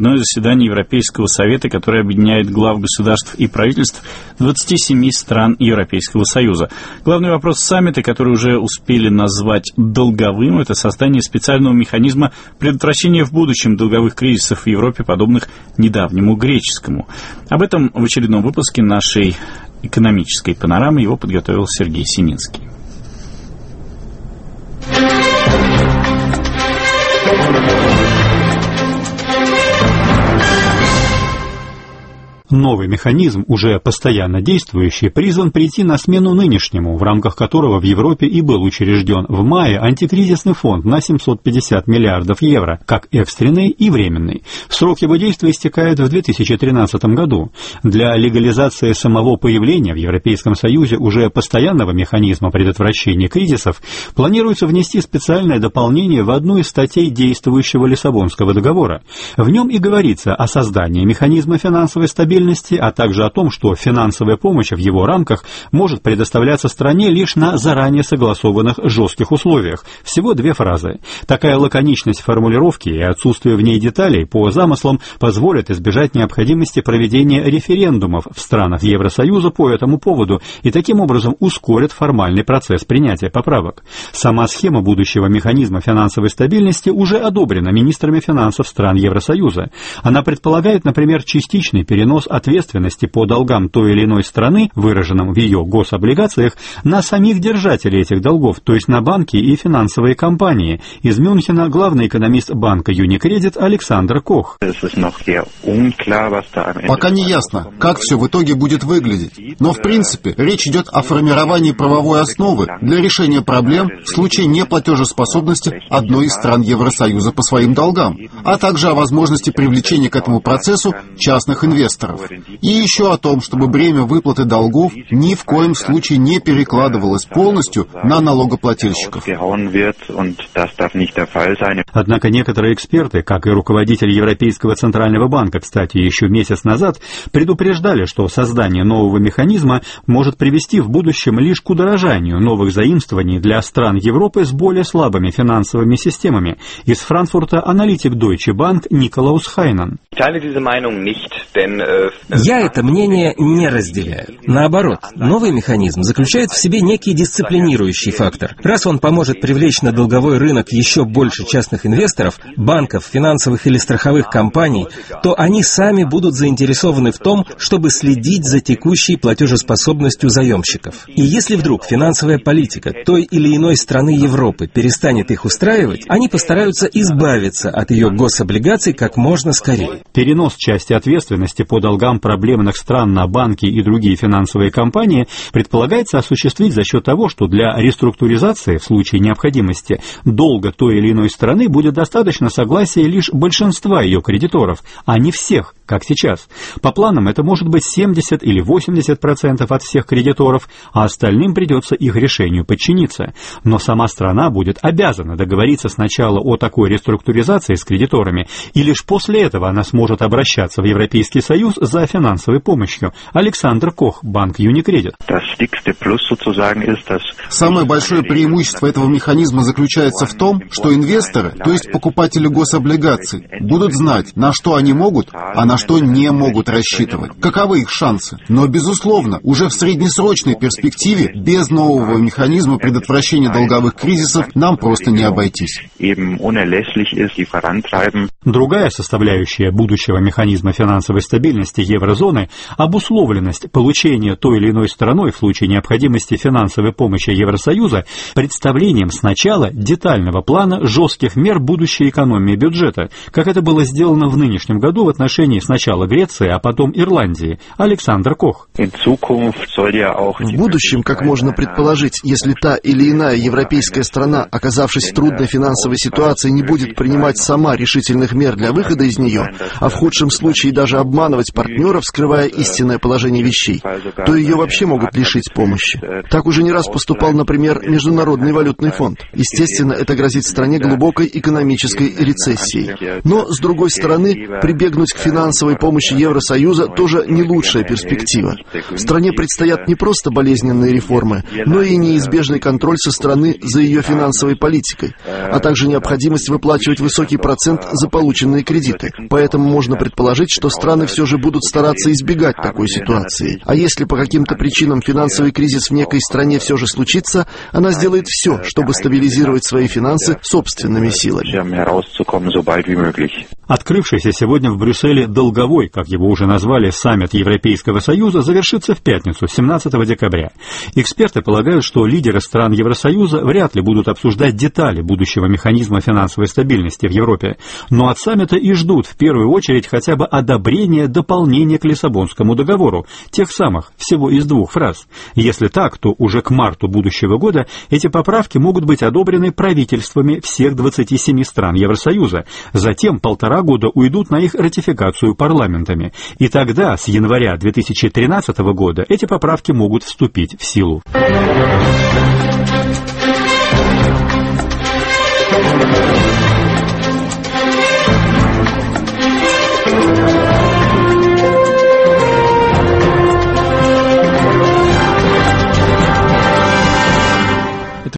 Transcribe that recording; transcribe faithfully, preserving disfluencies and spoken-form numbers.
очередное заседание Европейского совета, которое объединяет глав государств и правительств двадцати семи стран Европейского Союза. Главный вопрос саммита, который уже успели назвать долговым, это создание специального механизма предотвращения в будущем долговых кризисов в Европе, подобных недавнему греческому. Об этом в очередном выпуске нашей экономической панорамы его подготовил Сергей Сининский. Новый механизм, уже постоянно действующий, призван прийти на смену нынешнему, в рамках которого в Европе и был учрежден в мае антикризисный фонд на семьсот пятьдесят миллиардов евро, как экстренный и временный. Срок его действия истекает в две тысячи тринадцатом году. Для легализации самого появления в Европейском Союзе уже постоянного механизма предотвращения кризисов планируется внести специальное дополнение в одну из статей действующего Лиссабонского договора. В нем и говорится о создании механизма финансовой стабильности, а также о том, что финансовая помощь в его рамках может предоставляться стране лишь на заранее согласованных жестких условиях. Всего две фразы. Такая лаконичность формулировки и отсутствие в ней деталей по замыслам позволят избежать необходимости проведения референдумов в странах Евросоюза по этому поводу и таким образом ускорят формальный процесс принятия поправок. Сама схема будущего механизма финансовой стабильности уже одобрена министрами финансов стран Евросоюза. Она предполагает, например, частичный перенос ответственности по долгам той или иной страны, выраженным в ее гособлигациях, на самих держателей этих долгов, то есть на банки и финансовые компании. Из Мюнхена главный экономист банка Юникредит Александр Кох. Пока не ясно, как все в итоге будет выглядеть. Но в принципе речь идет о формировании правовой основы для решения проблем в случае неплатежеспособности одной из стран Евросоюза по своим долгам, а также о возможности привлечения к этому процессу частных инвесторов. И еще о том, чтобы бремя выплаты долгов ни в коем случае не перекладывалось полностью на налогоплательщиков. Однако некоторые эксперты, как и руководитель Европейского центрального банка, кстати, еще месяц назад, предупреждали, что создание нового механизма может привести в будущем лишь к удорожанию новых заимствований для стран Европы с более слабыми финансовыми системами. Из Франкфурта аналитик Deutsche Bank Николаус Хайнан. Я это мнение не разделяю. Наоборот, новый механизм заключает в себе некий дисциплинирующий фактор. Раз он поможет привлечь на долговой рынок еще больше частных инвесторов, банков, финансовых или страховых компаний, то они сами будут заинтересованы в том, чтобы следить за текущей платежеспособностью заемщиков. И если вдруг финансовая политика той или иной страны Европы перестанет их устраивать, они постараются избавиться от ее гособлигаций как можно скорее. Перенос части ответственности по долгам проблемных стран на банки и другие финансовые компании предполагается осуществить за счет того, что для реструктуризации в случае необходимости долга той или иной страны будет достаточно согласия лишь большинства ее кредиторов, а не всех, как сейчас. По планам это может быть семьдесят или восемьдесят процентов от всех кредиторов, а остальным придется их решению подчиниться. Но сама страна будет обязана договориться сначала о такой реструктуризации с кредиторами, и лишь после этого она сможет обращаться в Европейский Союз за финансовой помощью. Александр Кох, банк Юникредит. Самое большое преимущество этого механизма заключается в том, что инвесторы, то есть покупатели гособлигаций, будут знать, на что они могут, а на что не могут рассчитывать. Каковы их шансы? Но, безусловно, уже в среднесрочной перспективе без нового механизма предотвращения долговых кризисов нам просто не обойтись. Другая составляющая будущего механизма финансовой стабильности еврозоны – обусловленность получения той или иной стороной в случае необходимости финансовой помощи Евросоюза представлением сначала детального плана жестких мер будущей экономии бюджета, как это было сделано в нынешнем году в отношении сначала Греции, а потом Ирландии. Александр Кох. В будущем, как можно предположить, если та или иная европейская страна, оказавшись в трудной финансовой ситуации, не будет принимать сама решительных мер для выхода из нее, а в худшем случае даже обманывать партнеров, партнеров, скрывая истинное положение вещей, то ее вообще могут лишить помощи. Так уже не раз поступал, например, Международный валютный фонд. Естественно, это грозит стране глубокой экономической рецессией. Но, с другой стороны, прибегнуть к финансовой помощи Евросоюза тоже не лучшая перспектива. Стране предстоят не просто болезненные реформы, но и неизбежный контроль со стороны за ее финансовой политикой, а также необходимость выплачивать высокий процент за полученные кредиты. Поэтому можно предположить, что страны все же будут стараться избегать такой ситуации. А если по каким-то причинам финансовый кризис в некой стране все же случится, она сделает все, чтобы стабилизировать свои финансы собственными силами. Открывшийся сегодня в Брюсселе долговой, как его уже назвали, саммит Европейского Союза завершится в пятницу, семнадцатого декабря. Эксперты полагают, что лидеры стран Евросоюза вряд ли будут обсуждать детали будущего механизма финансовой стабильности в Европе, но от саммита и ждут в первую очередь хотя бы одобрения дополнения к Лиссабонскому договору, тех самых, всего из двух фраз. Если так, то уже к марту будущего года эти поправки могут быть одобрены правительствами всех двадцати семи стран Евросоюза. Затем полтора года уйдут на их ратификацию парламентами. И тогда, с января две тысячи тринадцатого года, эти поправки могут вступить в силу. Thank you.